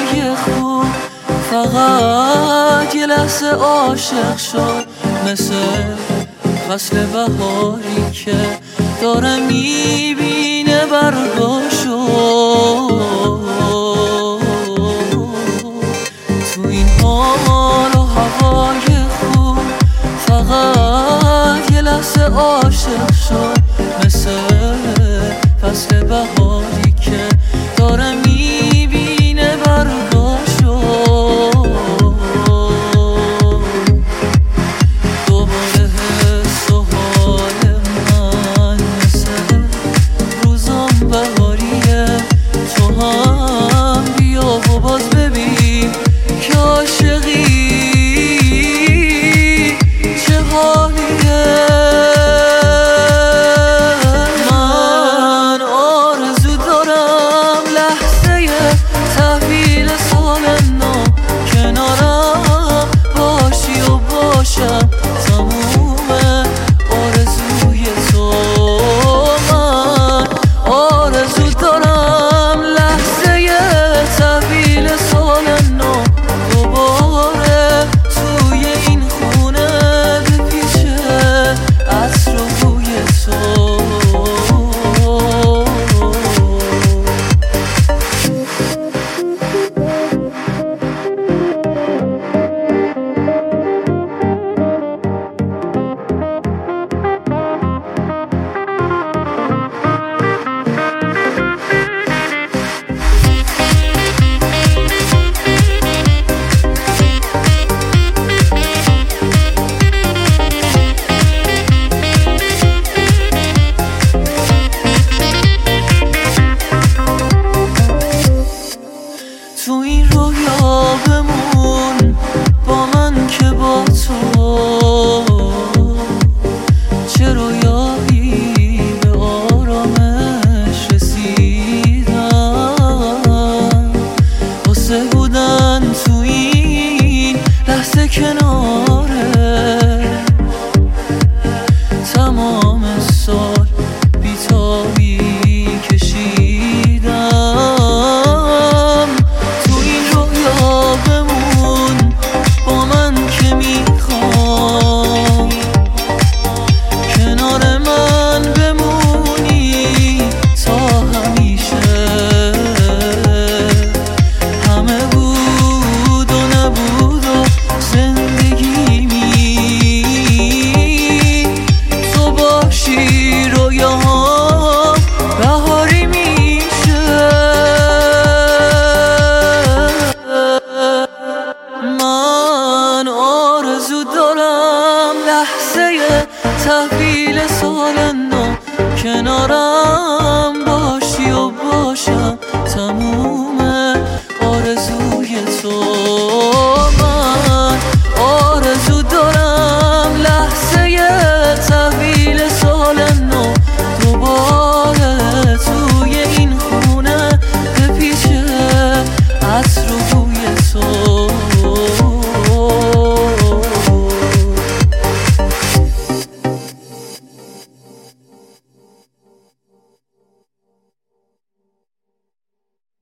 هوای خوب فقط یه لحظه عاشق شد، مثل فصل بهاری که داره میبینه برگاشو. تو این حال و هوای خوب فقط یه لحظه عاشق شد، مثل فصل بهاری که داره میبینه برگاشو. دوباره حس و حال من مثل روزام بهاریه، تو هم بیا و باز ببین که عاشقی چه حالیه. من آرزو دارم لحظه تحویل سال نو، کنارم باشی و باشم تموم آرزوی تو. من آرزو دارم لحظه تحویل سال نو، دوباره توی این خونه بپیچه عطر و بوی تو. تو این رویا بمون با من که با تو، چه رویایی به آرامش رسیدم. واسه بودن تو این لحظه کناره تمام سال بی‌تابی کشیدم. تو این رویا بمون با من که میخوام، کنار من بمونی تا همیشه. همه بود و نبود و زندگیمی، تو باشی رویاهام بهاری میشه. من آرزو دارم لحظه تحویل سال نو، کنارم